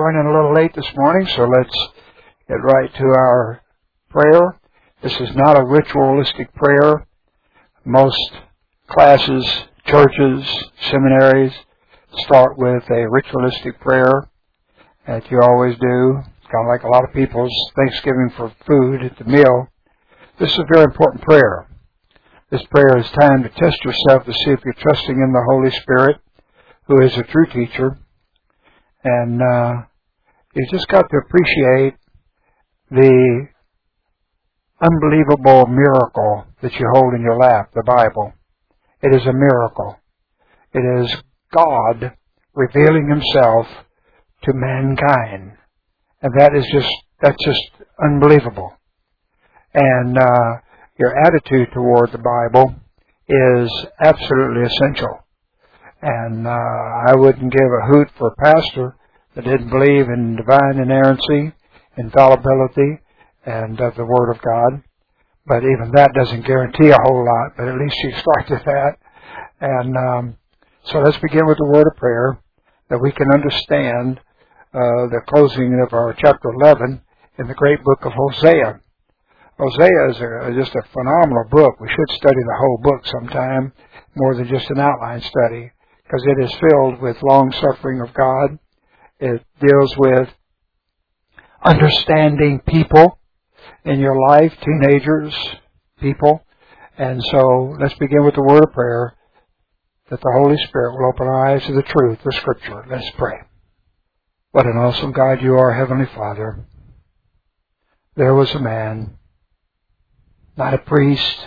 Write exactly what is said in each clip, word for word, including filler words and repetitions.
running a little late this morning, so let's get right to our prayer. This is not a ritualistic prayer. Most classes, churches, seminaries start with a ritualistic prayer that you always do. Kind of like a lot of people's Thanksgiving for food at the meal. This is a very important prayer. This prayer is time to test yourself to see if you're trusting in the Holy Spirit, who is a true teacher. And uh, you just got to appreciate the unbelievable miracle that you hold in your lap, the Bible. It is a miracle. It is God revealing Himself to mankind. And that is just, that's just unbelievable. And uh, your attitude toward the Bible is absolutely essential. And uh, I wouldn't give a hoot for a pastor that didn't believe in divine inerrancy, infallibility, and uh, the Word of God. But even that doesn't guarantee a whole lot, but at least you start with that. And um, so let's begin with the word of prayer, that we can understand uh, the closing of our chapter eleven in the great book of Hosea. Hosea is a, just a phenomenal book. We should study the whole book sometime, more than just an outline study, because it is filled with long-suffering of God. It deals with understanding people in your life, teenagers, people. And so let's begin with the word of prayer, that the Holy Spirit will open our eyes to the truth, the Scripture. Let's pray. What an awesome God you are, Heavenly Father. There was a man, not a priest,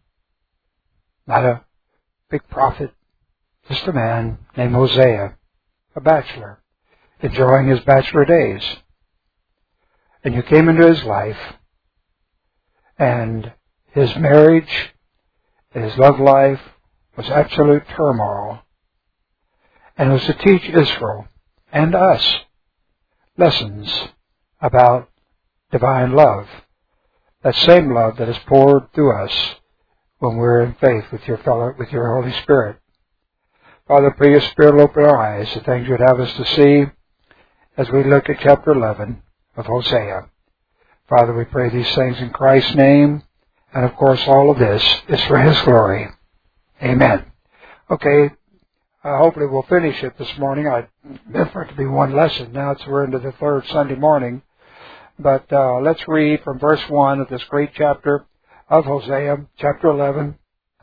not a big prophet, just a man named Hosea, a bachelor, enjoying his bachelor days. And you came into his life, and his marriage, his love life was absolute turmoil. And it was to teach Israel and us lessons about divine love, that same love that is poured through us when we're in faith with your fellow, with your Holy Spirit. Father, pray your Spirit will open our eyes to things you'd have us to see as we look at chapter eleven of Hosea. Father, we pray these things in Christ's name, and of course all of this is for His glory. Amen. Okay, uh, hopefully we'll finish it this morning. I meant for it to be one lesson. Now it's we're into the third Sunday morning. But uh, let's read from verse one of this great chapter of Hosea, chapter eleven.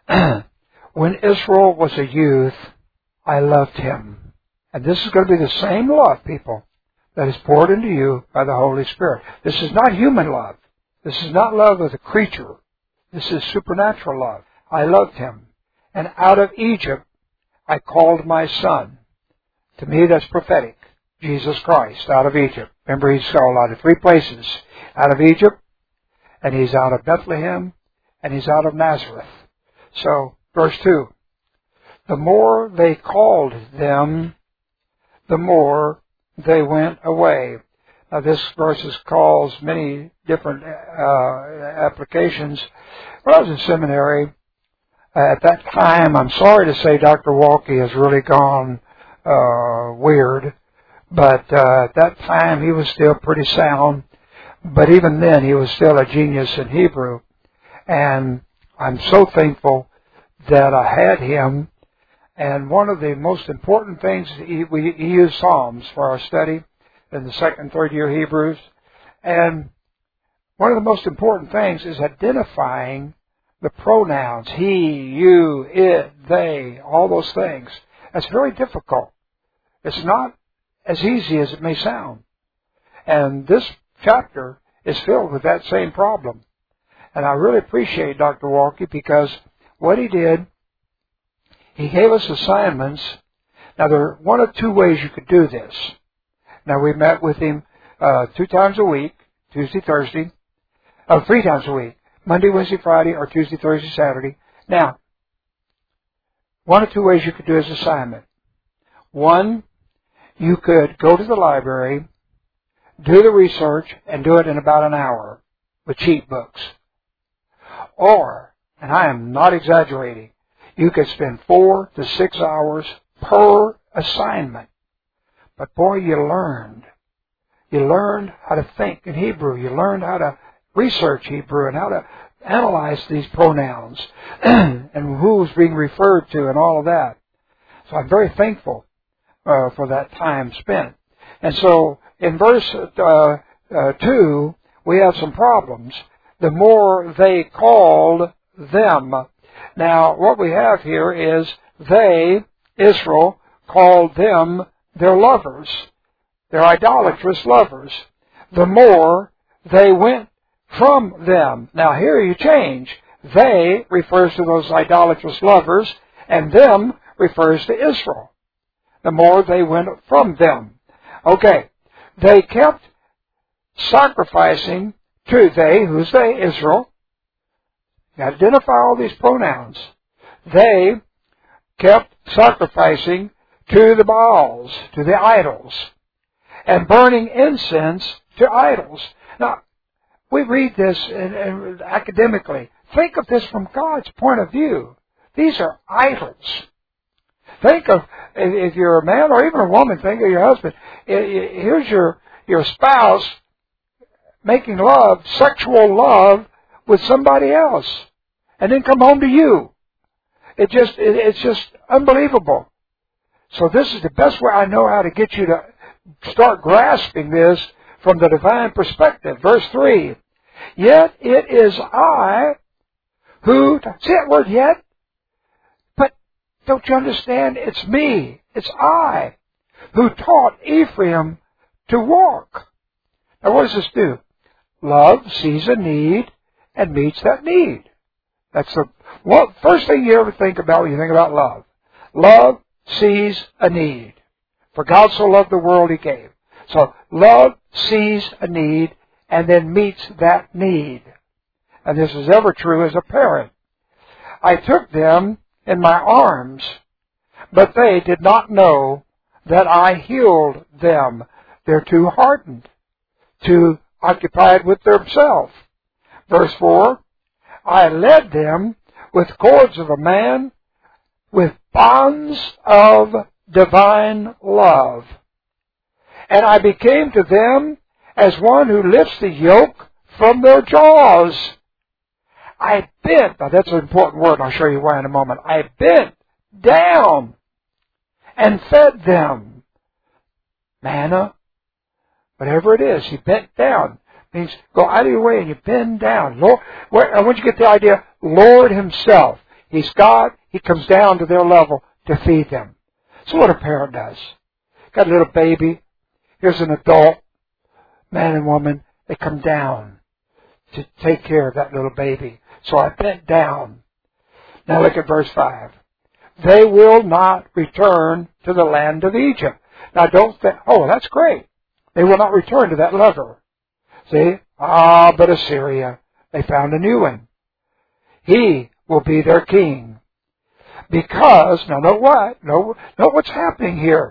When Israel was a youth, I loved him. And this is going to be the same love, people, that is poured into you by the Holy Spirit. This is not human love. This is not love of the creature. This is supernatural love. I loved him. And out of Egypt I called my son. To me that's prophetic. Jesus Christ, out of Egypt. Remember, he's called out of three places. Out of Egypt, and he's out of Bethlehem, and he's out of Nazareth. So, verse two. The more they called them, the more they went away. Now, this verse calls many different uh, applications. When I was in seminary, uh, at that time, I'm sorry to say Doctor Walke has really gone uh, weird, but uh, at that time he was still pretty sound. But even then, he was still a genius in Hebrew. And I'm so thankful that I had him. And one of the most important things, he, we, he used Psalms for our study in the second and third year Hebrews. And one of the most important things is identifying the pronouns, he, you, it, they, all those things. That's very difficult. It's not as easy as it may sound. And this chapter is filled with that same problem. And I really appreciate Doctor Walke, because what he did, he gave us assignments. Now, there are one of two ways you could do this. Now, we met with him uh, two times a week, Tuesday, Thursday, uh, three times a week, Monday, Wednesday, Friday, or Tuesday, Thursday, Saturday. Now, one of two ways you could do his assignment. One, you could go to the library, do the research, and do it in about an hour with cheat books. Or, and I am not exaggerating, you could spend four to six hours per assignment. But boy, you learned. You learned how to think in Hebrew. You learned how to research Hebrew and how to analyze these pronouns and who's being referred to and all of that. So I'm very thankful uh, for that time spent. And so in verse uh, uh, two, we have some problems. The more they called them. Now, what we have here is they, Israel, called them their lovers, their idolatrous lovers. The more they went from them. Now, here you change. They refers to those idolatrous lovers, and them refers to Israel. The more they went from them. Okay. They kept sacrificing to they, who's they? Israel. You identify all these pronouns. They kept sacrificing to the Baals, to the idols, and burning incense to idols. Now, we read this in, in, academically. Think of this from God's point of view. These are idols. Think of, if you're a man or even a woman, think of your husband. Here's your, your spouse making love, sexual love, with somebody else, and then come home to you. It just, it, it's just unbelievable. So this is the best way I know how to get you to start grasping this from the divine perspective. Verse three. Yet it is I who, see that word yet? But don't you understand? It's me. It's I who taught Ephraim to walk. Now what does this do? Love sees a need and meets that need. That's the well, first thing you ever think about when you think about love. Love sees a need. For God so loved the world He gave. So love sees a need and then meets that need. And this is ever true as a parent. I took them in my arms, but they did not know that I healed them. They're too hardened, too occupied with themselves. Verse four, I led them with cords of a man, with bonds of divine love. And I became to them as one who lifts the yoke from their jaws. I bent, now that's an important word, and I'll show you why in a moment. I bent down and fed them. Manna, whatever it is, He bent down. Means go out of your way and you bend down. Lord, where, I want you to get the idea, Lord Himself. He's God. He comes down to their level to feed them. So what a parent does. Got a little baby. Here's an adult, man and woman. They come down to take care of that little baby. So I bent down. Now look at verse five. They will not return to the land of Egypt. Now don't think, oh, that's great. They will not return to that lover. See? Ah, but Assyria, they found a new one. He will be their king. Because, now note what? Note, note what's happening here.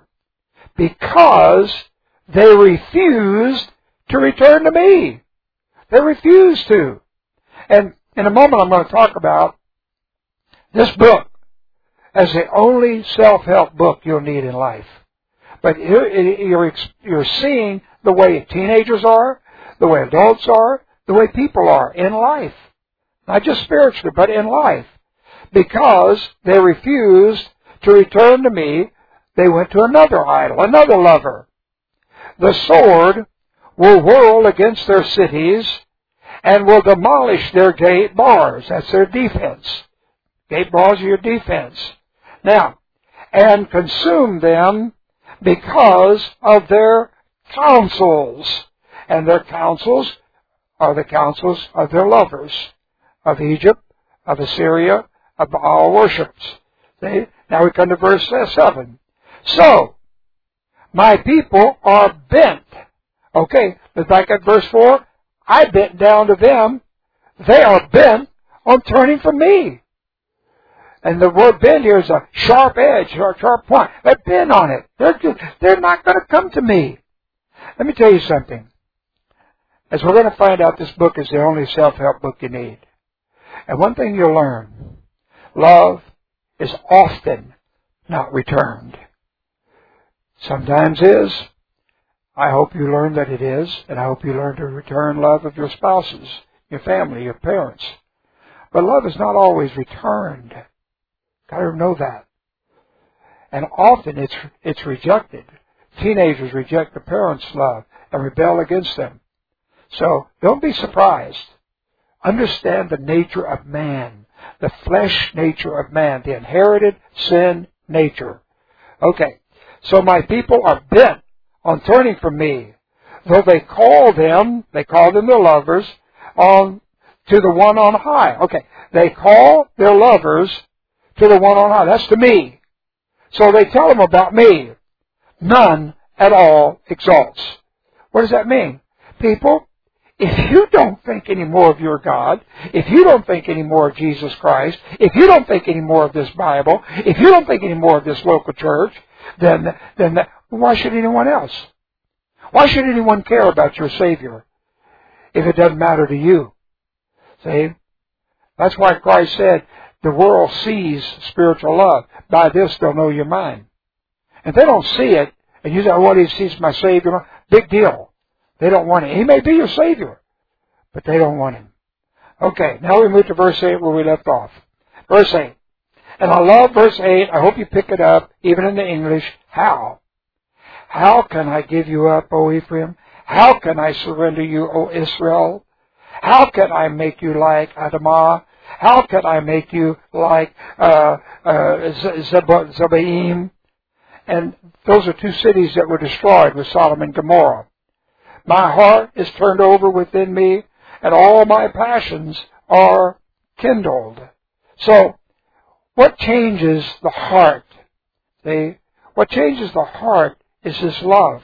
Because they refused to return to me. They refused to. And in a moment I'm going to talk about this book as the only self-help book you'll need in life. But you're, you're seeing the way teenagers are, the way adults are, the way people are in life. Not just spiritually, but in life. Because they refused to return to me, they went to another idol, another lover. The sword will whirl against their cities and will demolish their gate bars. That's their defense. Gate bars are your defense. Now, and consume them because of their counsels. And their counsels are the counsels of their lovers, of Egypt, of Assyria, of Baal worships. See? Now we come to verse seven. So, my people are bent. Okay, look back at verse four. I bent down to them. They are bent on turning from me. And the word bend here is a sharp edge, or a sharp point. They bend on it. They're, just, they're not going to come to me. Let me tell you something. As we're going to find out, this book is the only self-help book you need. And one thing you'll learn, love is often not returned. Sometimes is. I hope you learn that it is, and I hope you learn to return love of your spouses, your family, your parents. But love is not always returned. Got to know that. And often it's it's rejected. Teenagers reject the parents' love and rebel against them. So don't be surprised. Understand the nature of man, the flesh nature of man, the inherited sin nature. Okay, so my people are bent on turning from me, though they call them, they call them their lovers, on to the one on high. Okay, they call their lovers to the one on high. That's to me. So they tell them about me. None at all exalts. What does that mean? People, if you don't think any more of your God, if you don't think any more of Jesus Christ, if you don't think any more of this Bible, if you don't think any more of this local church, then, then why should anyone else? Why should anyone care about your Savior if it doesn't matter to you? See? That's why Christ said, the world sees spiritual love. By this they'll know you're mine. If they don't see it, and you say, oh, what, he sees my Savior? Big deal. They don't want him. He may be your Savior, but they don't want him. Okay, now we move to verse eight where we left off. Verse eight. And I love verse eight. I hope you pick it up, even in the English. How? How can I give you up, O Ephraim? How can I surrender you, O Israel? How can I make you like Adamah? How can I make you like uh, uh, Zeboim? And those are two cities that were destroyed with Sodom and Gomorrah. My heart is turned over within me, and all my passions are kindled. So, what changes the heart? See? What changes the heart is His love.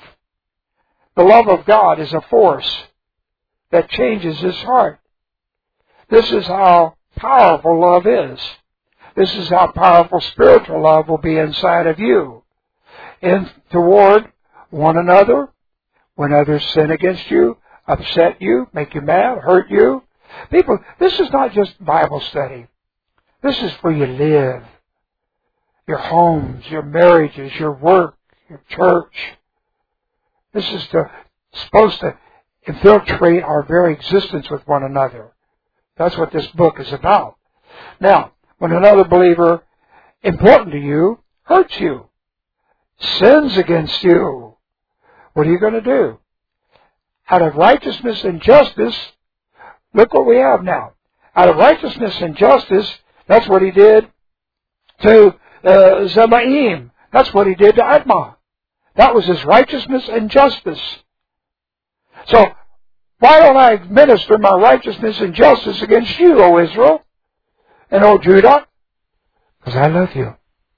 The love of God is a force that changes His heart. This is how powerful love is. This is how powerful spiritual love will be inside of you. And toward one another, when others sin against you, upset you, make you mad, hurt you. People, this is not just Bible study. This is where you live. Your homes, your marriages, your work, your church. This is to, supposed to infiltrate our very existence with one another. That's what this book is about. Now, when another believer, important to you, hurts you, sins against you, what are you going to do? Out of righteousness and justice, look what we have now. Out of righteousness and justice, that's what he did to uh, Zeboim. That's what he did to Admah. That was his righteousness and justice. So, why don't I minister my righteousness and justice against you, O Israel, and O Judah? Because I love you.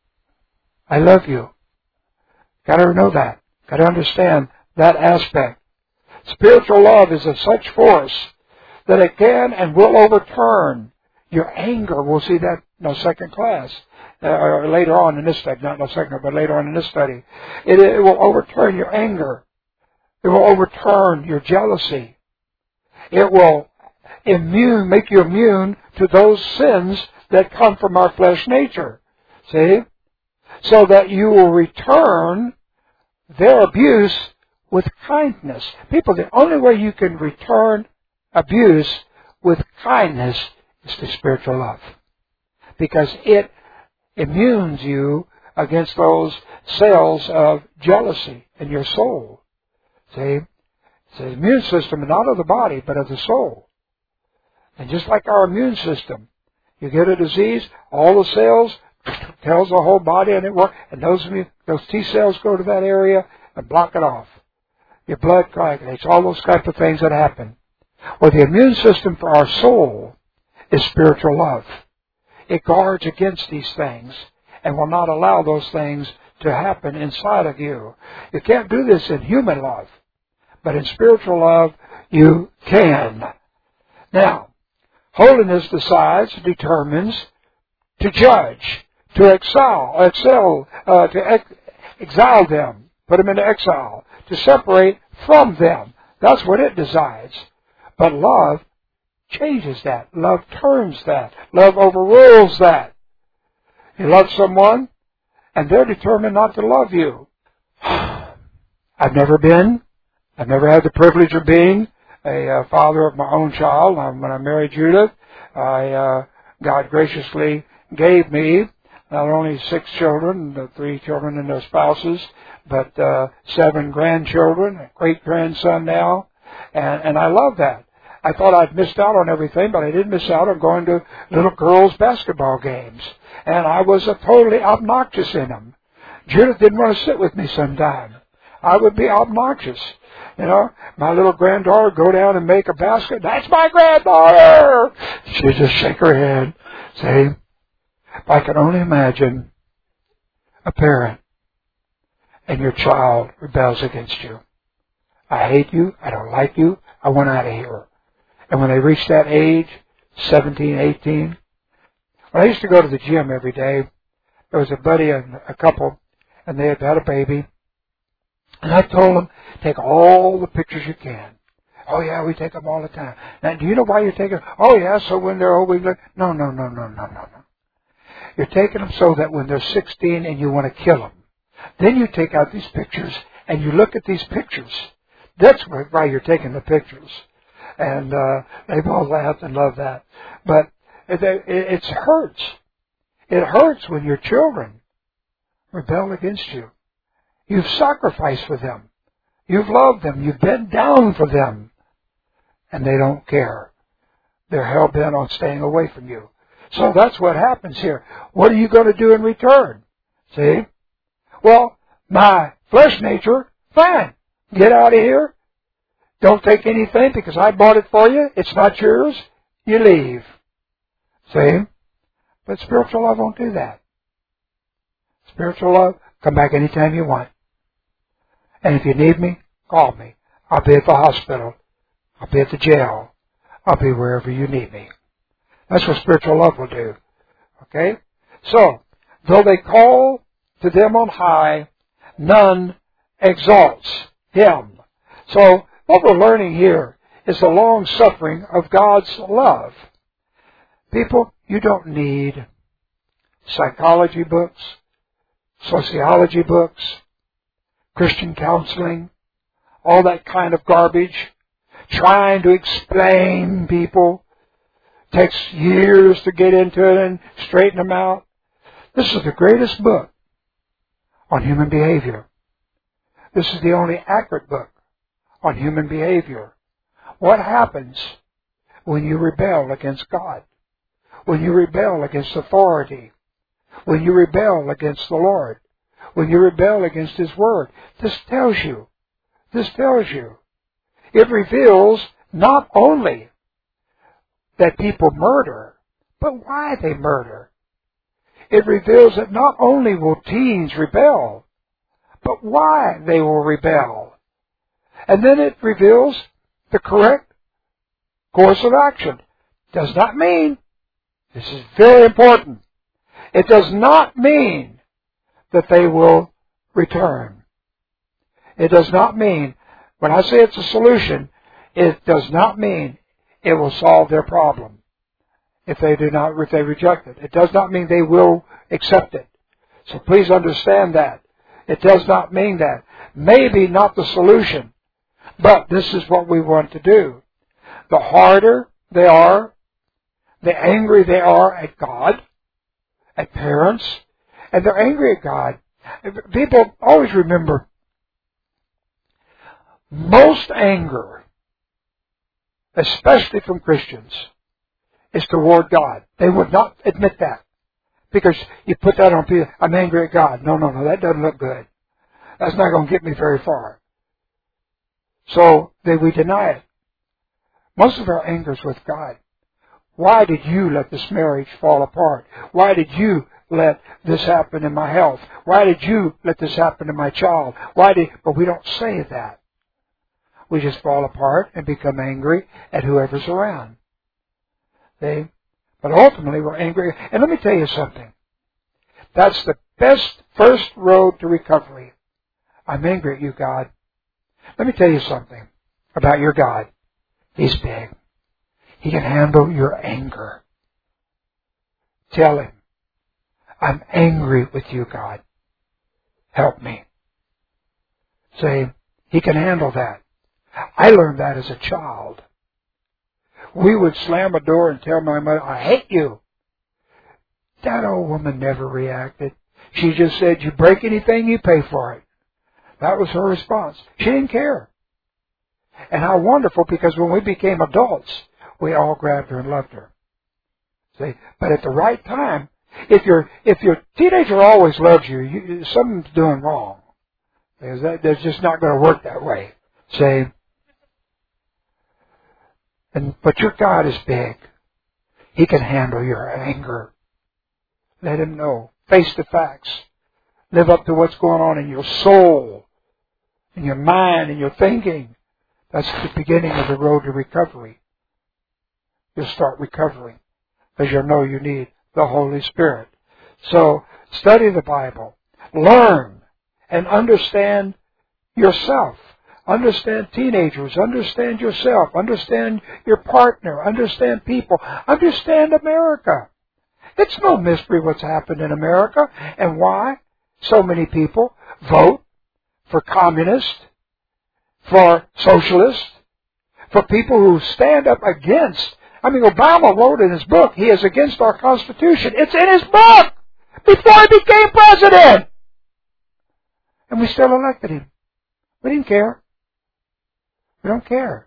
I love you. Got to know that. Got to understand that aspect. Spiritual love is of such force that it can and will overturn your anger. We'll see that in no second class, uh, or later on in this study. Not no second, but later on in this study. It, it will overturn your anger. It will overturn your jealousy. It will immune, make you immune to those sins that come from our flesh nature. See? So that you will return their abuse with kindness. People, the only way you can return abuse with kindness is to spiritual love. Because it immunes you against those cells of jealousy in your soul. See? It's the immune system, not of the body, but of the soul. And just like our immune system, you get a disease, all the cells tells the whole body and it works, and those those T cells go to that area and block it off. Your blood coagulates, all those type of things that happen. Well, the immune system for our soul is spiritual love. It guards against these things and will not allow those things to happen inside of you. You can't do this in human love, but in spiritual love, you can. Now, holiness decides, determines to judge, to exile, excel, uh, to ex- exile them, put them into exile, to separate from them. That's what it decides. But love changes that. Love turns that. Love overrules that. You love someone, and they're determined not to love you. I've never been I never had the privilege of being a uh, father of my own child. Um, when I married Judith, I, uh, God graciously gave me not only six children, the three children and their spouses, but uh, seven grandchildren, a great-grandson now, and, and I love that. I thought I'd missed out on everything, but I didn't miss out on going to little girls' basketball games, and I was uh, totally obnoxious in them. Judith didn't want to sit with me sometime. I would be obnoxious. You know, my little granddaughter would go down and make a basket. That's my granddaughter! She'd just shake her head. See? I can only imagine a parent and your child rebels against you. I hate you. I don't like you. I want out of here. And when they reach that age, seventeen, eighteen, when I used to go to the gym every day, there was a buddy and a couple, and they had had a baby. And I told them, take all the pictures you can. Oh, yeah, we take them all the time. Now, do you know why you're taking them? Oh, yeah, so when they're old, we look. No, no, no, no, no, no, no. You're taking them so that when they're sixteen and you want to kill them, then you take out these pictures and you look at these pictures. That's why you're taking the pictures. And uh, they both laughed and loved that. But it, it, it hurts. It hurts when your children rebel against you. You've sacrificed for them. You've loved them. You've bent down for them. And they don't care. They're hell-bent on staying away from you. So that's what happens here. What are you going to do in return? See? Well, my flesh nature, fine. Get out of here. Don't take anything because I bought it for you. It's not yours. You leave. See? But spiritual love won't do that. Spiritual love, come back anytime you want. And if you need me, call me. I'll be at the hospital. I'll be at the jail. I'll be wherever you need me. That's what spiritual love will do. Okay? So, though they call to them on high, none exalts him. So, what we're learning here is the long suffering of God's love. People, you don't need psychology books, sociology books, Christian counseling, all that kind of garbage, trying to explain people. Takes years to get into it and straighten them out. This is the greatest book on human behavior. This is the only accurate book on human behavior. What happens when you rebel against God? When you rebel against authority? When you rebel against the Lord? When you rebel against His Word? This tells you. This tells you. It reveals not only that people murder, but why they murder. It reveals that not only will teens rebel, but why they will rebel. And then it reveals the correct course of action. Does not mean, this is very important, it does not mean that they will return. It does not mean, when I say it's a solution, it does not mean it will solve their problem if they do not, if they reject it. It does not mean they will accept it. So please understand that. It does not mean that. Maybe not the solution, but this is what we want to do. The harder they are, the angry they are at God, at parents, and they're angry at God. People always remember, most anger, especially from Christians, is toward God. They would not admit that. Because you put that on people, I'm angry at God. No, no, no, that doesn't look good. That's not going to get me very far. So, they, we deny it. Most of our anger is with God. Why did you let this marriage fall apart? Why did you let this happen in my health? Why did you let this happen to my child? Why did, but we don't say that. We just fall apart and become angry at whoever's around. See? But ultimately we're angry. And let me tell you something. That's the best first road to recovery. I'm angry at you, God. Let me tell you something about your God. He's big. He can handle your anger. Tell Him, I'm angry with you, God. Help me. Say, He can handle that. I learned that as a child. We would slam a door and tell my mother, I hate you. That old woman never reacted. She just said, you break anything, you pay for it. That was her response. She didn't care. And how wonderful, because when we became adults, we all grabbed her and loved her. See? But at the right time, if your if your teenager always loves you, you something's doing wrong. Because that, that's just not going to work that way. See? And but your God is big. He can handle your anger. Let Him know. Face the facts. Live up to what's going on in your soul, in your mind, in your thinking. That's the beginning of the road to recovery. You'll start recovering because you'll know you need the Holy Spirit. So, study the Bible. Learn and understand yourself. Understand teenagers. Understand yourself. Understand your partner. Understand people. Understand America. It's no mystery what's happened in America and why so many people vote for communists, for socialists, for people who stand up against. I mean, Obama wrote in his book, he is against our Constitution. It's in his book before he became president. And we still elected him. We didn't care. We don't care.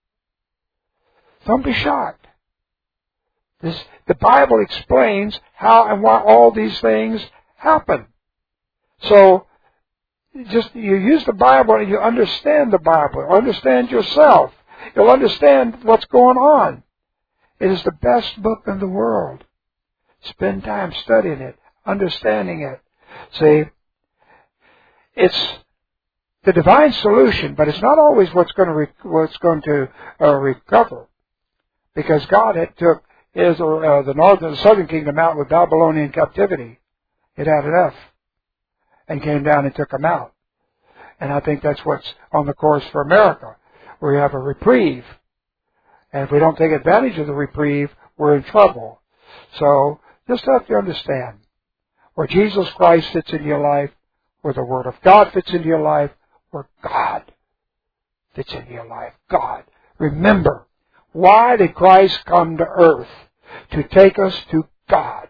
Don't be shocked. This, the Bible explains how and why all these things happen. So, just you use the Bible and you understand the Bible. Understand yourself. You'll understand what's going on. It is the best book in the world. Spend time studying it, understanding it. See, it's the divine solution, but it's not always what's going to re- what's going to uh, recover, because God had took Israel, uh, the northern, the southern kingdom out with Babylonian captivity. It had enough, and came down and took them out. And I think that's what's on the course for America, where you have a reprieve. And if we don't take advantage of the reprieve, we're in trouble. So, just have to understand where Jesus Christ fits into your life, where the Word of God fits into your life, where God fits into your life. God. Remember, why did Christ come to earth? To take us to God.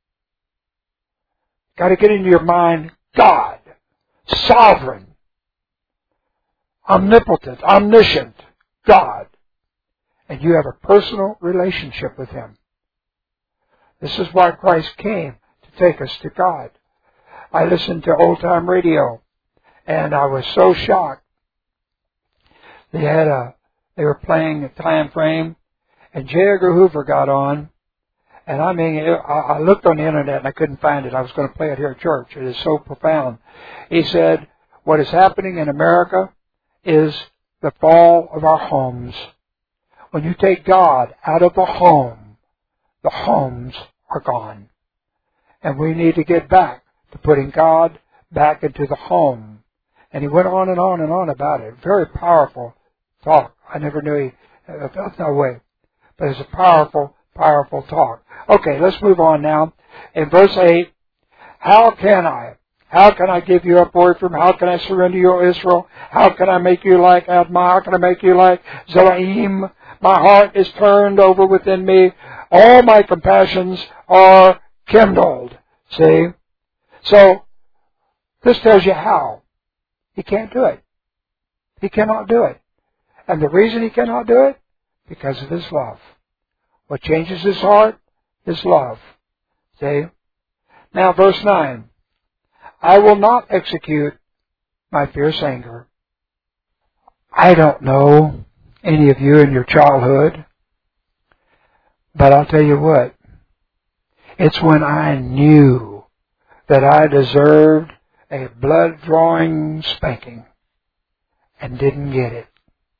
Got to get into your mind, God. Sovereign. Omnipotent. Omniscient. God. And you have a personal relationship with Him. This is why Christ came, to take us to God. I listened to old time radio, and I was so shocked. They had a, they were playing a time frame, and J. Edgar Hoover got on, and I mean, it, I, I looked on the internet and I couldn't find it. I was going to play it here at church. It is so profound. He said, what is happening in America is the fall of our homes. When you take God out of the home, the homes are gone. And we need to get back to putting God back into the home. And he went on and on and on about it. Very powerful talk. I never knew he uh, felt that way. But it's a powerful, powerful talk. Okay, let's move on now. In verse eight, how can I? How can I give you up, O Ephraim? How can I surrender you, O Israel? How can I make you like Admah? How can I make you like Zelaim? My heart is turned over within me. All my compassions are kindled. See? So, this tells you how. He can't do it. He cannot do it. And the reason he cannot do it? Because of his love. What changes his heart? His love. See? Now, verse nine. I will not execute my fierce anger. I don't know any of you in your childhood, but I'll tell you what. It's when I knew that I deserved a blood-drawing spanking and didn't get it.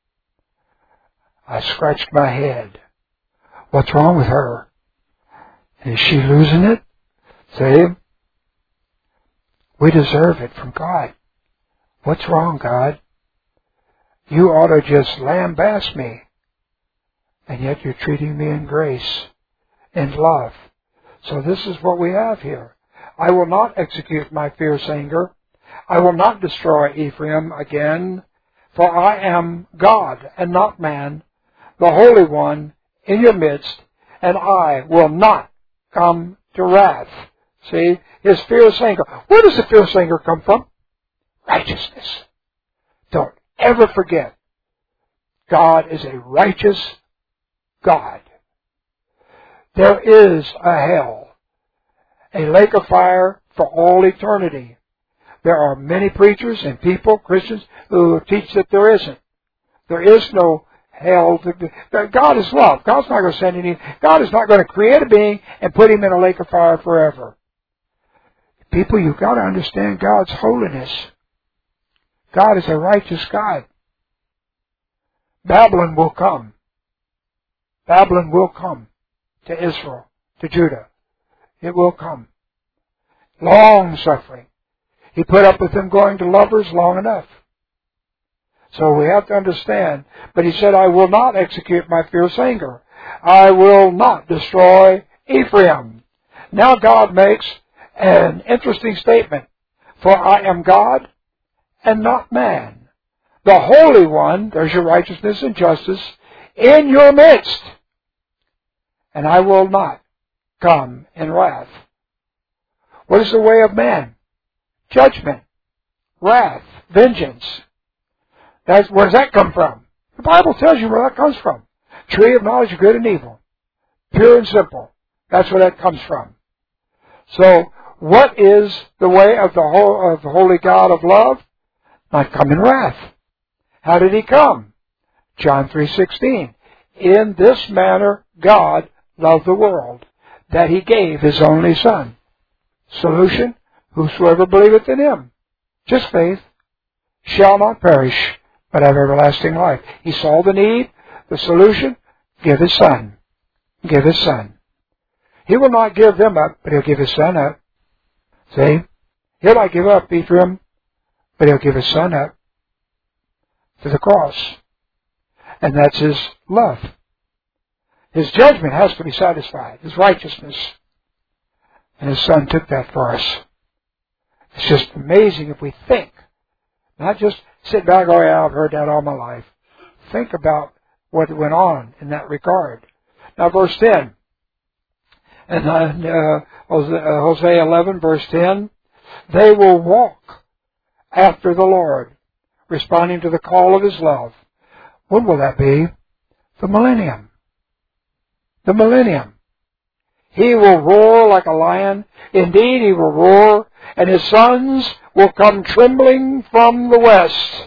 I scratched my head. What's wrong with her? Is she losing it? See? We deserve it from God. What's wrong, God? You ought to just lambaste me. And yet you're treating me in grace, in love. So this is what we have here. I will not execute my fierce anger. I will not destroy Ephraim again, For I am God and not man, the Holy One in your midst, and I will not come to wrath. See, his fierce anger. Where does the fierce anger come from? Righteousness. Don't ever forget, God is a righteous God. There is a hell, a lake of fire for all eternity. There are many preachers and people, Christians, who teach that there isn't. There is no hell. God is love. God's not going to send any. God is not going to create a being and put him in a lake of fire forever. People, you've got to understand God's holiness. God is a righteous God. Babylon will come. Babylon will come to Israel, to Judah. It will come. Long suffering. He put up with them going to lovers long enough. So we have to understand. But he said, I will not execute my fierce anger. I will not destroy Ephraim. Now God makes an interesting statement. For I am God and not man. The Holy One, there's your righteousness and justice, in your midst. And I will not come in wrath. What is the way of man? Judgment, wrath, vengeance. That's, where does that come from? The Bible tells you where that comes from. Tree of knowledge of good and evil. Pure and simple. That's where that comes from. So, what is the way of the, whole, of the holy God of love? Not come in wrath. How did he come? John three sixteen. In this manner God loved the world, that he gave his only Son. Solution? Whosoever believeth in him, just faith, shall not perish, but have everlasting life. He saw the need. The solution? Give his Son. Give his Son. He will not give them up, but he'll give his Son up. See? He'll not give up Ephraim, but he'll give his Son up to the cross. And that's his love. His judgment has to be satisfied. His righteousness. And his Son took that for us. It's just amazing if we think. Not just sit back, oh yeah, I've heard that all my life. Think about what went on in that regard. Now verse ten. And uh, Hosea eleven, verse ten. They will walk after the Lord, responding to the call of his love. When will that be? The millennium. The millennium. He will roar like a lion. Indeed, he will roar, and his sons will come trembling from the west.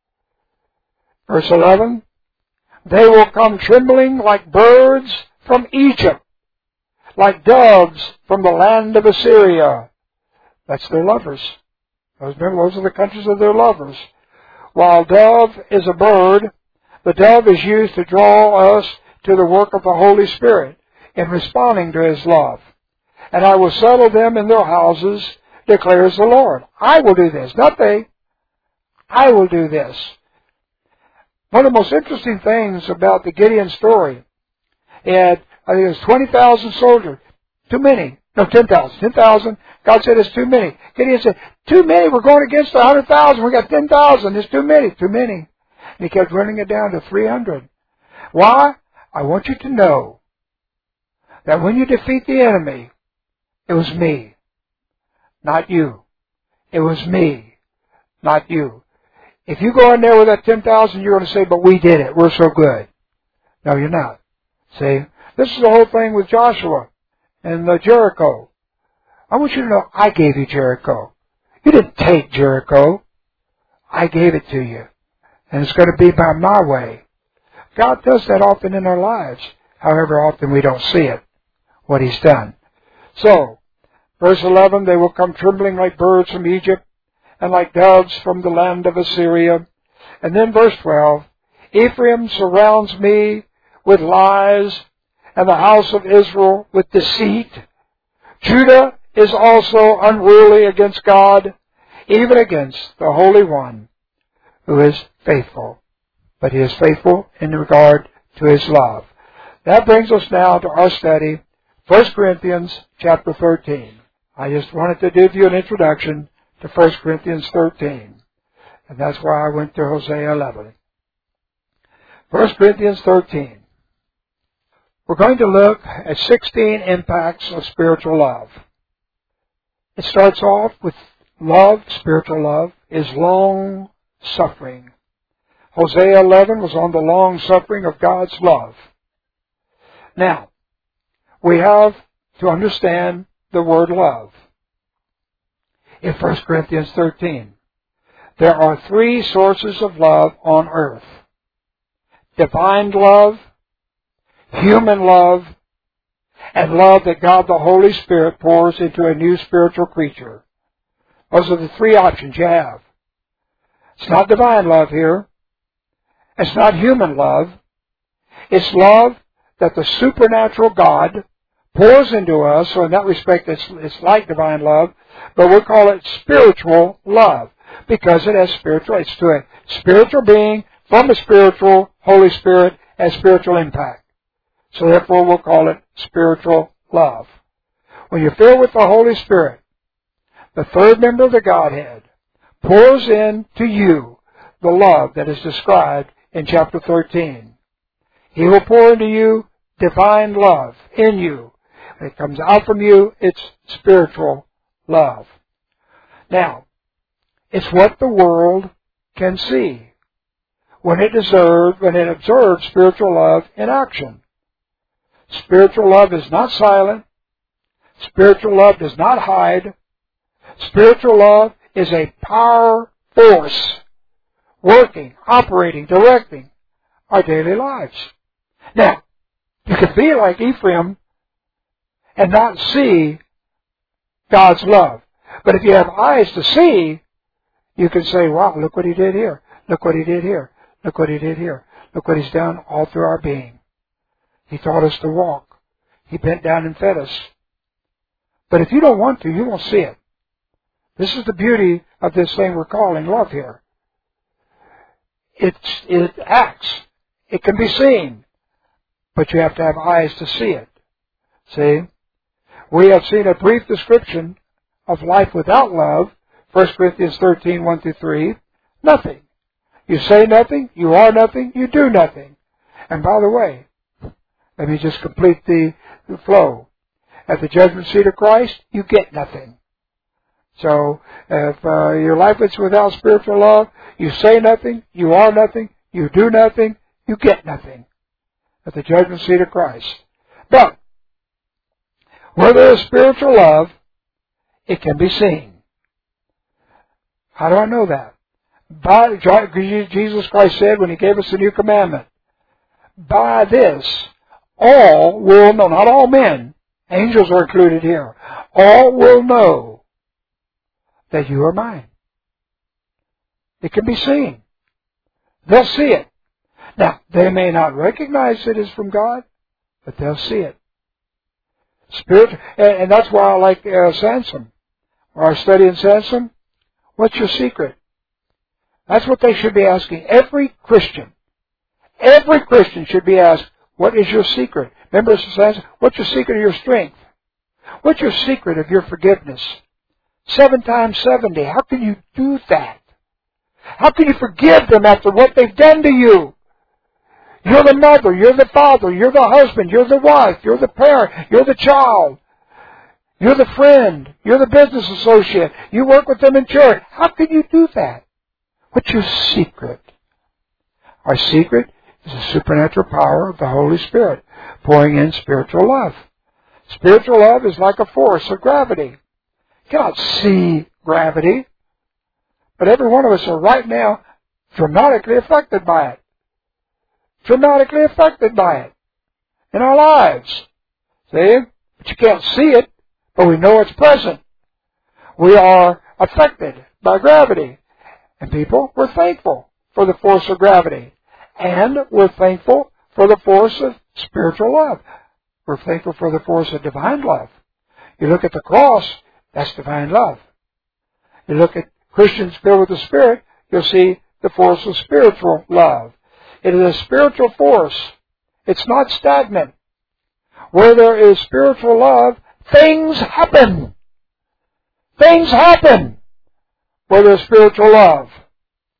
Verse eleven. They will come trembling like birds from Egypt, like doves from the land of Assyria. That's their lovers. Those, those are the countries of their lovers. While dove is a bird, the dove is used to draw us to the work of the Holy Spirit in responding to his love. And I will settle them in their houses, declares the Lord. I will do this, not they. I will do this. One of the most interesting things about the Gideon story, he had, I think it was twenty thousand soldiers. Too many. No, ten thousand. ten thousand. God said it's too many. Gideon said, too many. We're going against one hundred thousand. We got ten thousand. It's too many. Too many. And he kept running it down to three hundred. Why? I want you to know that when you defeat the enemy, it was me, not you. It was me, not you. If you go in there with that ten thousand, you're going to say, but we did it. We're so good. No, you're not. See? This is the whole thing with Joshua and uh, Jericho. I want you to know, I gave you Jericho. You didn't take Jericho. I gave it to you. And it's going to be by my way. God does that often in our lives. However often we don't see it, what he's done. So, verse eleven, they will come trembling like birds from Egypt and like doves from the land of Assyria. And then verse twelve, Ephraim surrounds me with lies and the house of Israel with deceit. Judah is also unruly against God, even against the Holy One, who is faithful. But he is faithful in regard to his love. That brings us now to our study, First Corinthians chapter thirteen. I just wanted to give you an introduction to First Corinthians thirteen. And that's why I went to Hosea eleven. First Corinthians thirteen. We're going to look at sixteen impacts of spiritual love. It starts off with love, spiritual love, is long-suffering. Hosea eleven was on the long-suffering of God's love. Now, we have to understand the word love. In First Corinthians thirteen, there are three sources of love on earth. Divine love, human love, and love that God the Holy Spirit pours into a new spiritual creature. Those are the three options you have. It's not divine love here. It's not human love. It's love that the supernatural God pours into us. So in that respect, it's, it's like divine love, but we'll call it spiritual love because it has spiritual, it's to a spiritual being from a spiritual Holy Spirit has spiritual impact. So therefore we'll call it spiritual love. When you're filled with the Holy Spirit, the third member of the Godhead pours into you the love that is described in chapter thirteen. He will pour into you divine love in you. When it comes out from you, it's spiritual love. Now, it's what the world can see when it observes, when it observes spiritual love in action. Spiritual love is not silent. Spiritual love does not hide. Spiritual love is a power force working, operating, directing our daily lives. Now, you can be like Ephraim and not see God's love. But if you have eyes to see, you can say, wow, look what He did here. Look what He did here. Look what He did here. Look what He's done all through our being. He taught us to walk. He bent down and fed us. But if you don't want to, you won't see it. This is the beauty of this thing we're calling love here. It's, it acts. It can be seen. But you have to have eyes to see it. See? We have seen a brief description of life without love. First Corinthians thirteen, one through three. Nothing. You say nothing. You are nothing. You do nothing. And by the way, let me just complete the, the flow. At the judgment seat of Christ, you get nothing. So, if uh, your life is without spiritual love, you say nothing, you are nothing, you do nothing, you get nothing. At the judgment seat of Christ. But, where there is spiritual love, it can be seen. How do I know that? By, Jesus Christ said when He gave us a new commandment, by this, all will know, not all men, angels are included here, all will know that you are mine. It can be seen. They'll see it. Now, they may not recognize it as from God, but they'll see it. Spirit, and that's why I like uh, Samson. Our study in Samson, what's your secret? That's what they should be asking. Every Christian, every Christian should be asked, what is your secret? Remember Samson, what's your secret of your strength? What's your secret of your forgiveness? Seven times seventy. How can you do that? How can you forgive them after what they've done to you? You're the mother, you're the father, you're the husband, you're the wife, you're the parent, you're the child. You're the friend, you're the business associate, you work with them in church. How can you do that? What's your secret? Our secret is the supernatural power of the Holy Spirit pouring in spiritual love. Spiritual love is like a force of gravity. You cannot see gravity, but every one of us are right now dramatically affected by it. Dramatically affected by it in our lives. See? But you can't see it, but we know it's present. We are affected by gravity. And people, we're thankful for the force of gravity. And we're thankful for the force of spiritual love. We're thankful for the force of divine love. You look at the cross, that's divine love. You look at Christians filled with the Spirit, you'll see the force of spiritual love. It is a spiritual force. It's not stagnant. Where there is spiritual love, things happen. Things happen where there's spiritual love.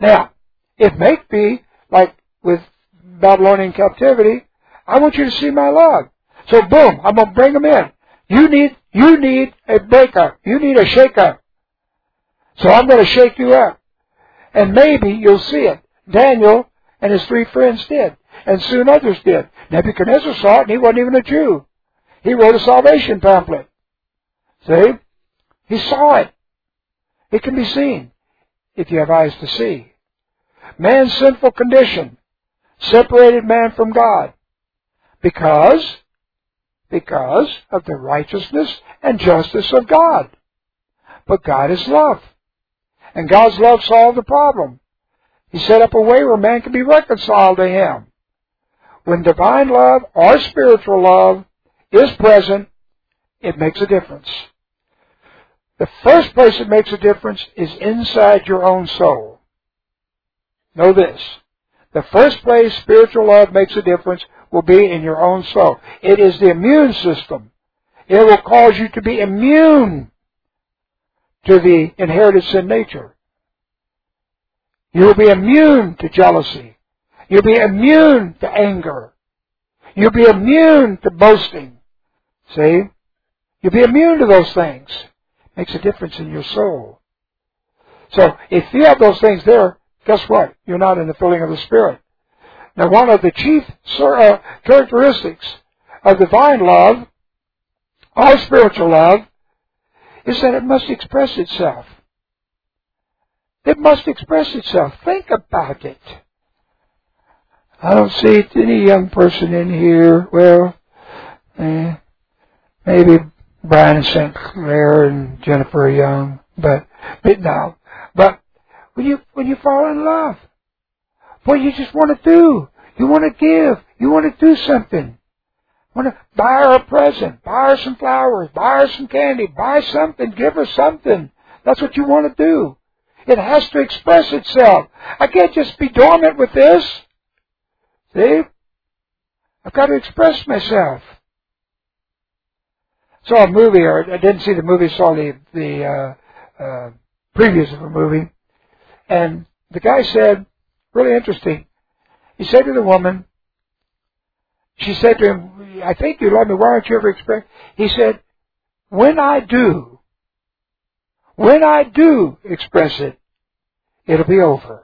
Now, it may be like with Babylonian captivity, I want you to see my love. So boom, I'm going to bring them in. You need, you need a breakup. You need a shake-up. So I'm going to shake you up. And maybe you'll see it. Daniel and his three friends did. And soon others did. Nebuchadnezzar saw it and he wasn't even a Jew. He wrote a salvation pamphlet. See? He saw it. It can be seen if you have eyes to see. Man's sinful condition separated man from God because, because of the righteousness and justice of God. But God is love. And God's love solved the problem. He set up a way where man can be reconciled to Him. When divine love or spiritual love is present, it makes a difference. The first place it makes a difference is inside your own soul. Know this. The first place spiritual love makes a difference will be in your own soul. It is the immune system. It will cause you to be immune to the inherited sin nature. You'll be immune to jealousy. You'll be immune to anger. You'll be immune to boasting. See? You'll be immune to those things. Makes a difference in your soul. So, if you have those things there, guess what? You're not in the filling of the Spirit. Now, one of the chief uh, characteristics of divine love, or spiritual love, is that it must express itself. It must express itself. Think about it. I don't see any young person in here. Well, eh, maybe Brian and Saint Clair and Jennifer are young, but, but no. But when you when you fall in love, what you just want to do, you want to give, you want to do something. Want to buy her a present, buy her some flowers, buy her some candy, buy something, give her something. That's what you want to do. It has to express itself. I can't just be dormant with this. See? I've got to express myself. Saw a movie, or I didn't see the movie, saw the, the uh, uh, previews of a movie. And the guy said, really interesting, he said to the woman, she said to him, I think you love me, why don't you ever express? He said, when I do, when I do express it, it'll be over.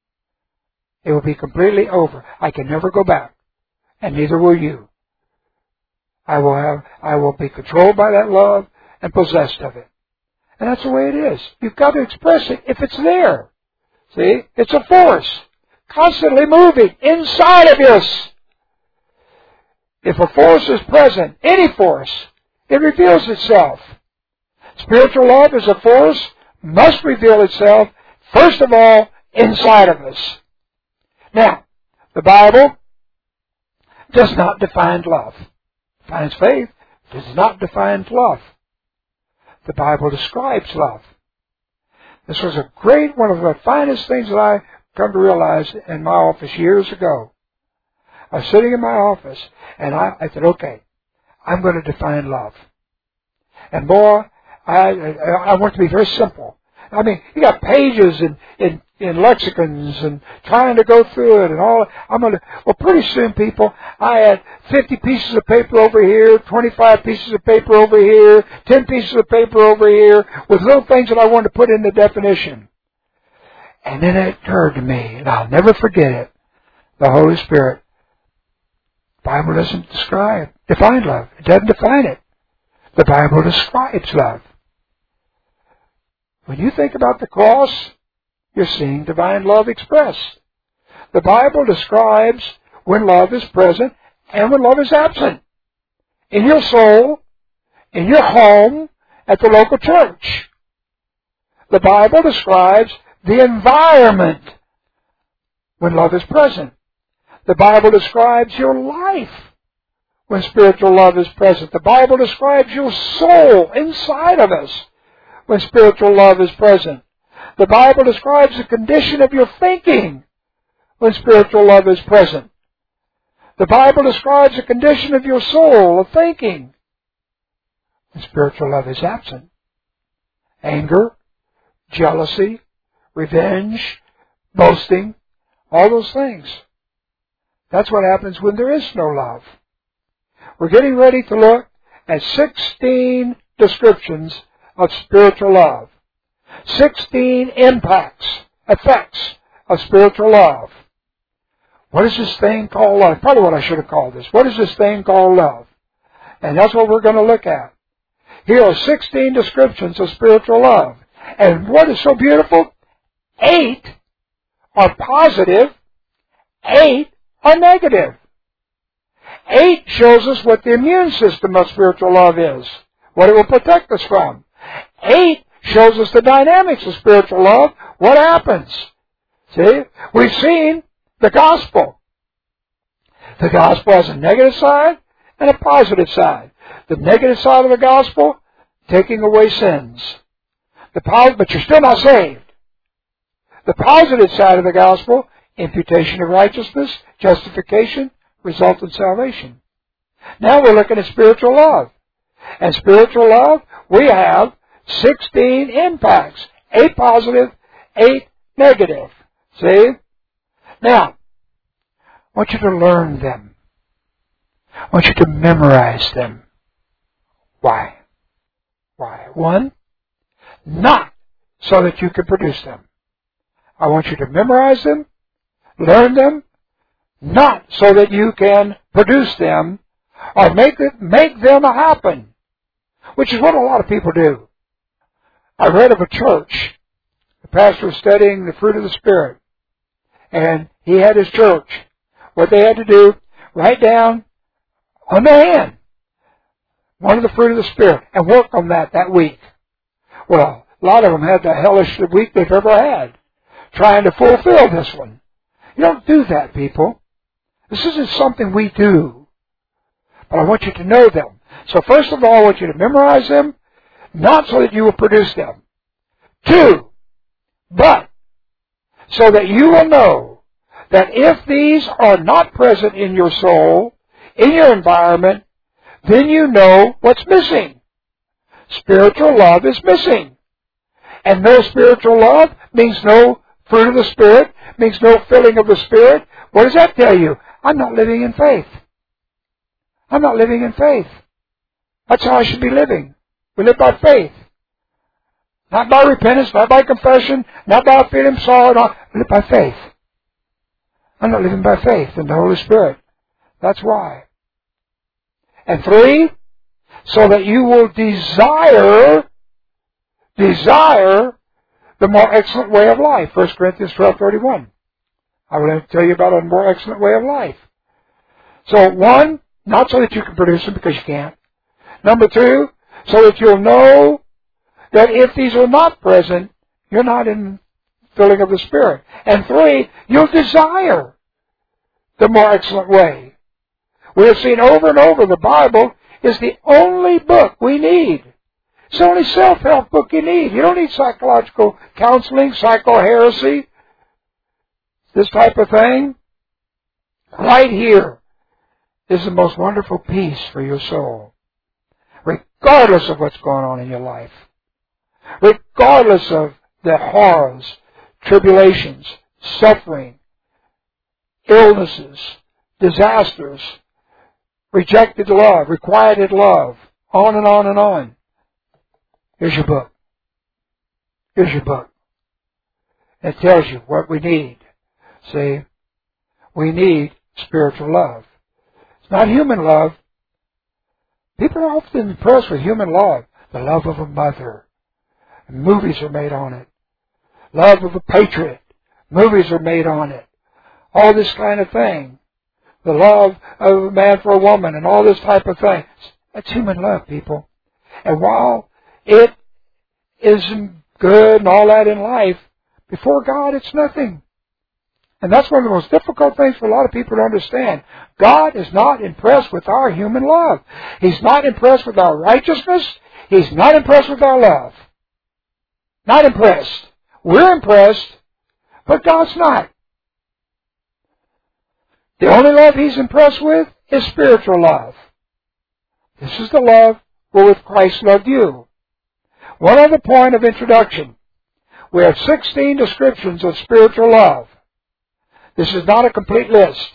It will be completely over. I can never go back. And neither will you. I will have, I will be controlled by that love and possessed of it. And that's the way it is. You've got to express it if it's there. See? It's a force. Constantly moving inside of us. If a force is present, any force, it reveals itself. Spiritual love as a force must reveal itself, first of all, inside of us. Now, the Bible does not define love. It defines faith. It does not define love. The Bible describes love. This was a great, one of the finest things that I come to realize in my office years ago. I was sitting in my office, and I, I said, okay, I'm going to define love. And boy, I, I want to be very simple. I mean, you got pages in, in, in lexicons and trying to go through it and all. I'm going to, well, pretty soon, people, I had fifty pieces of paper over here, twenty-five pieces of paper over here, ten pieces of paper over here, with little things that I wanted to put in the definition. And then it occurred to me, and I'll never forget it, the Holy Spirit. The Bible doesn't describe, define love. It doesn't define it. The Bible describes love. When you think about the cross, you're seeing divine love expressed. The Bible describes when love is present and when love is absent. In your soul, in your home, at the local church. The Bible describes the environment when love is present. The Bible describes your life when spiritual love is present. The Bible describes your soul inside of us when spiritual love is present. The Bible describes the condition of your thinking when spiritual love is present. The Bible describes the condition of your soul of thinking when spiritual love is absent. Anger, jealousy, revenge, boasting, all those things. That's what happens when there is no love. We're getting ready to look at sixteen descriptions of spiritual love. sixteen impacts, effects of spiritual love. What is this thing called love? Probably what I should have called this. What is this thing called love? And that's what we're going to look at. Here are sixteen descriptions of spiritual love. And what is so beautiful? Eight are positive, eight are negative. Eight shows us what the immune system of spiritual love is, what it will protect us from. Eight shows us the dynamics of spiritual love, what happens. See, we've seen the gospel. The gospel has a negative side and a positive side. The negative side of the gospel, taking away sins. The pos- but you're still not saved. The positive side of the gospel, imputation of righteousness, justification, result in salvation. Now we're looking at spiritual love. And spiritual love, we have sixteen impacts. Eight positive, eight negative. See? Now, I want you to learn them. I want you to memorize them. Why? Why? One, not so that you can produce them. I want you to memorize them, learn them, not so that you can produce them or make it, make them happen, which is what a lot of people do. I read of a church. The pastor was studying the fruit of the Spirit, and he had his church. What they had to do, write down on their hand one of the fruit of the Spirit and work on that that week. Well, a lot of them had the hellish week they've ever had, trying to fulfill this one. You don't do that, people. This isn't something we do. But I want you to know them. So first of all, I want you to memorize them, not so that you will produce them. Two, but so that you will know that if these are not present in your soul, in your environment, then you know what's missing. Spiritual love is missing. And no spiritual love means no fruit of the Spirit, means no filling of the Spirit. What does that tell you? I'm not living in faith. I'm not living in faith. That's how I should be living. We live by faith. Not by repentance, not by confession, not by feeling sorrow. Not, we live by faith. I'm not living by faith in the Holy Spirit. That's why. And three, so that you will desire, desire the more excellent way of life. First Corinthians twelve thirty-one. I will tell you about a more excellent way of life. So one, not so that you can produce them because you can't. Number two, so that you'll know that if these are not present, you're not in filling of the Spirit. And three, you'll desire the more excellent way. We have seen over and over the Bible is the only book we need. It's the only self-help book you need. You don't need psychological counseling, psycho-heresy, this type of thing. Right here is the most wonderful peace for your soul, regardless of what's going on in your life, regardless of the horrors, tribulations, suffering, illnesses, disasters, rejected love, requited love, on and on and on. Here's your book. Here's your book. It tells you what we need. See, we need spiritual love. It's not human love. People are often impressed with human love. The love of a mother. Movies are made on it. Love of a patriot. Movies are made on it. All this kind of thing. The love of a man for a woman and all this type of thing. That's human love, people. And while it is good and all that in life, before God it's nothing. And that's one of the most difficult things for a lot of people to understand. God is not impressed with our human love. He's not impressed with our righteousness. He's not impressed with our love. Not impressed. We're impressed, but God's not. The only love He's impressed with is spiritual love. This is the love wherewith Christ loved you. One other point of introduction. We have sixteen descriptions of spiritual love. This is not a complete list.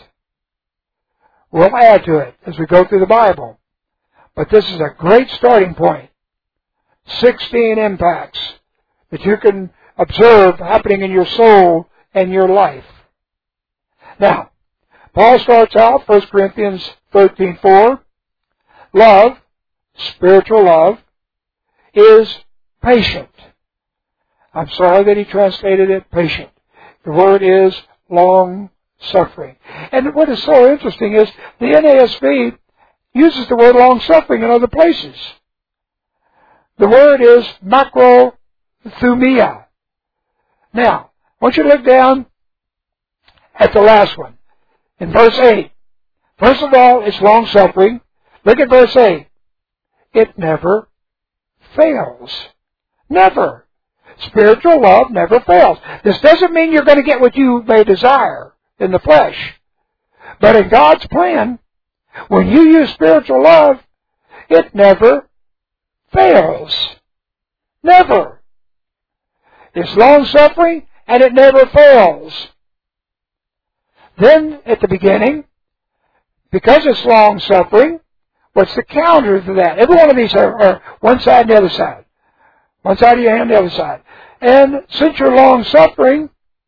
We'll add to it as we go through the Bible. But this is a great starting point. sixteen impacts that you can observe happening in your soul and your life. Now, Paul starts out, First Corinthians thirteen four. Love, spiritual love, is patient. I'm sorry that he translated it patient. The word is long-suffering. And what is so interesting is the N A S B uses the word long-suffering in other places. The word is macrothumia. Now, I want you to look down at the last one, in verse eight. First of all, it's long-suffering. Look at verse eight. It never fails. Never. Spiritual love never fails. This doesn't mean you're going to get what you may desire in the flesh. But in God's plan, when you use spiritual love, it never fails. Never. It's long-suffering and it never fails. Then, at the beginning, because it's long-suffering, what's the counter to that? Every one of these are, are one side and the other side. One side of your hand, the other side. And since you're long-suffering,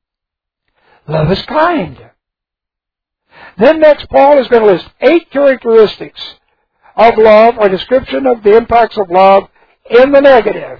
love is kind. Then next, Paul is going to list eight characteristics of love, or description of the impacts of love in the negative.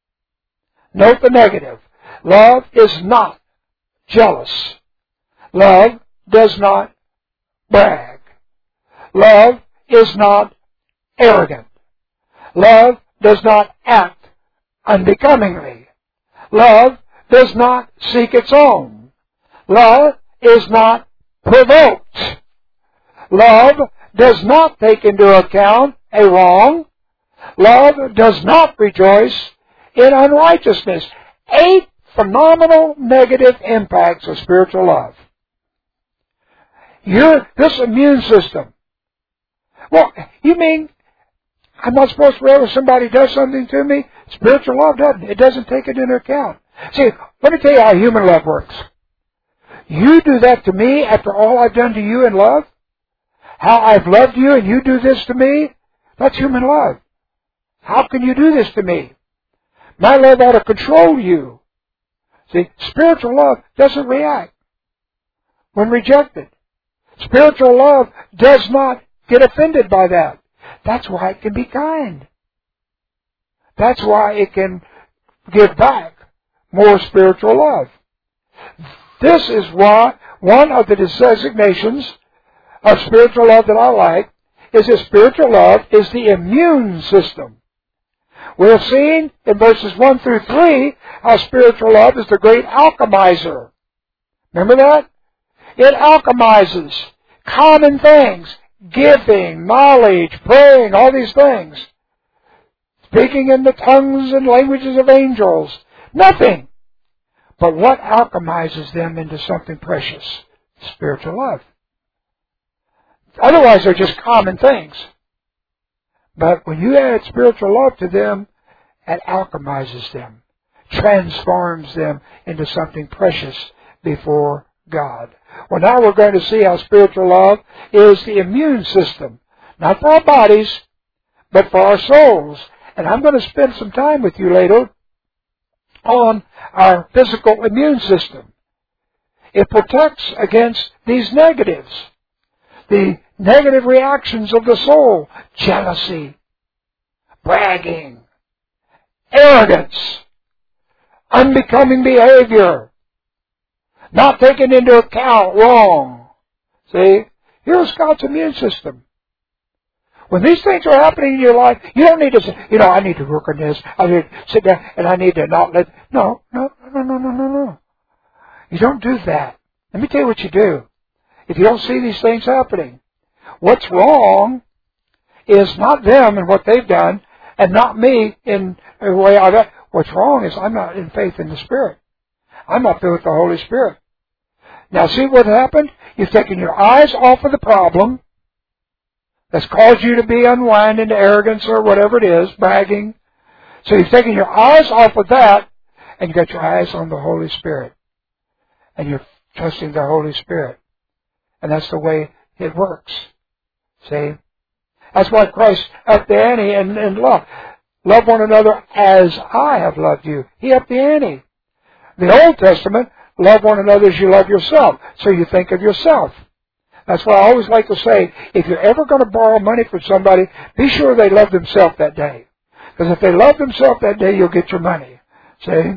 Note the negative. Love is not jealous. Love does not brag. Love is not arrogant. Love does not act unbecomingly. Love does not seek its own. Love is not provoked. Love does not take into account a wrong. Love does not rejoice in unrighteousness. Eight phenomenal negative impacts of spiritual love. Your, this immune system. Well, you mean I'm not supposed to whenever somebody does something to me? Spiritual love doesn't. It doesn't take it into account. See, let me tell you how human love works. You do that to me after all I've done to you in love? How I've loved you and you do this to me? That's human love. How can you do this to me? My love ought to control you. See, spiritual love doesn't react when rejected. Spiritual love does not get offended by that. That's why it can be kind. That's why it can give back more spiritual love. This is why one of the designations of spiritual love that I like is that spiritual love is the immune system. We have seen in verses one through three how spiritual love is the great alchemizer. Remember that? It alchemizes common things. Giving, knowledge, praying, all these things. Speaking in the tongues and languages of angels. Nothing. But what alchemizes them into something precious? Spiritual love. Otherwise, they're just common things. But when you add spiritual love to them, it alchemizes them, transforms them into something precious before God. Well, now we're going to see how spiritual love is the immune system. Not for our bodies, but for our souls. And I'm going to spend some time with you later on our physical immune system. It protects against these negatives. The negative reactions of the soul. Jealousy, bragging, arrogance, unbecoming behavior. Not taken into account wrong. See? Here's God's immune system. When these things are happening in your life, you don't need to say, you know, I need to work on this. I need to sit down and I need to not let... No, no, no, no, no, no, no. You don't do that. Let me tell you what you do. If you don't see these things happening, what's wrong is not them and what they've done and not me in the way I've done. What's wrong is I'm not in faith in the Spirit. I'm not filled with the Holy Spirit. Now see what happened? You've taken your eyes off of the problem that's caused you to be unwind into arrogance or whatever it is, bragging. So you've taken your eyes off of that, and you got your eyes on the Holy Spirit. And you're trusting the Holy Spirit. And that's the way it works. See? That's why Christ upped the ante in, in love. Love one another as I have loved you. He upped the ante. The Old Testament, love one another as you love yourself. So you think of yourself. That's why I always like to say, if you're ever going to borrow money from somebody, be sure they love themselves that day. Because if they love themselves that day, you'll get your money. See?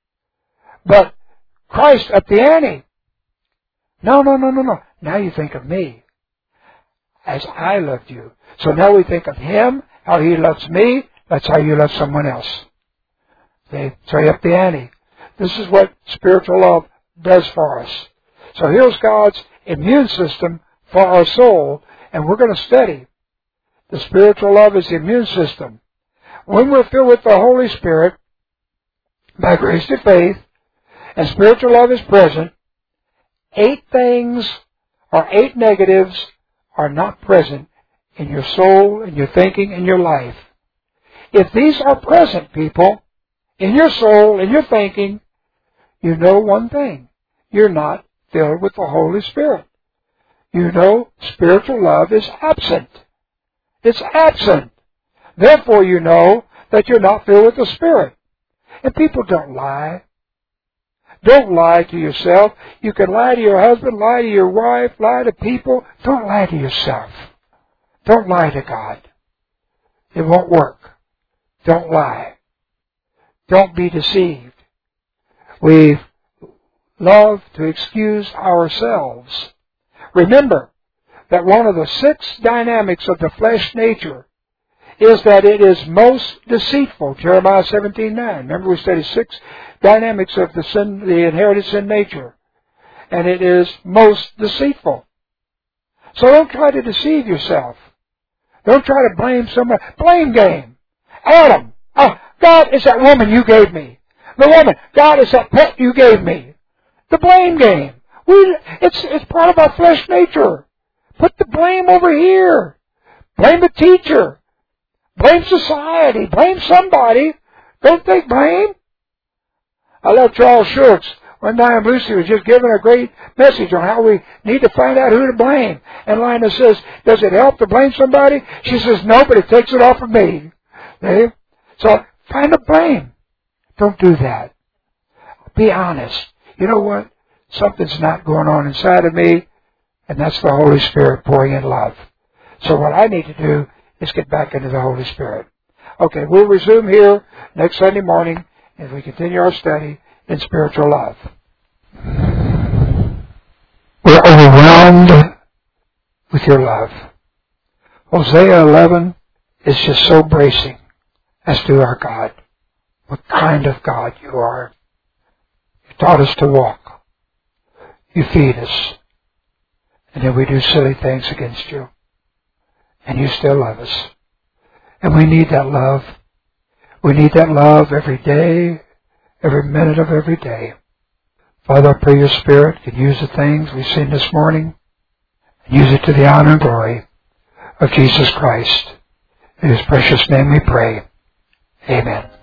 But Christ upped the ante. No, no, no, no, no. Now you think of me as I loved you. So now we think of Him, how He loves me. That's how you love someone else. See? So you upped the ante. This is what spiritual love does for us. So here's God's immune system for our soul, and we're going to study. The spiritual love is the immune system. When we're filled with the Holy Spirit, by grace to faith, and spiritual love is present, eight things or eight negatives are not present in your soul, in your thinking, in your life. If these are present, people, in your soul, in your thinking, you know one thing. You're not filled with the Holy Spirit. You know spiritual love is absent. It's absent. Therefore you know that you're not filled with the Spirit. And people don't lie. Don't lie to yourself. You can lie to your husband, lie to your wife, lie to people. Don't lie to yourself. Don't lie to God. It won't work. Don't lie. Don't be deceived. We love to excuse ourselves. Remember that one of the six dynamics of the flesh nature is that it is most deceitful. Jeremiah seventeen nine. Remember we studied six dynamics of the sin, the inherited sin nature. And it is most deceitful. So don't try to deceive yourself. Don't try to blame somebody. Blame game. Adam. Oh, God, it's that woman you gave me. The woman. God, it's that pet you gave me. The blame game. We, it's, it's part of our flesh nature. Put the blame over here. Blame the teacher. Blame society. Blame somebody. Don't take blame. I love Charles Schultz. One time Lucy was just giving a great message on how we need to find out who to blame. And Lina says, does it help to blame somebody? She says, no, but it takes it off of me. Okay? So find the blame. Don't do that. Be honest. You know what? Something's not going on inside of me, and that's the Holy Spirit pouring in love. So what I need to do is get back into the Holy Spirit. Okay, we'll resume here next Sunday morning as we continue our study in spiritual love. We're overwhelmed with your love. Hosea eleven is just so bracing as to our God. What kind of God you are. You taught us to walk. You feed us. And then we do silly things against you. And you still love us. And we need that love. We need that love every day, every minute of every day. Father, I pray your Spirit can use the things we've seen this morning and use it to the honor and glory of Jesus Christ. In His precious name we pray. Amen.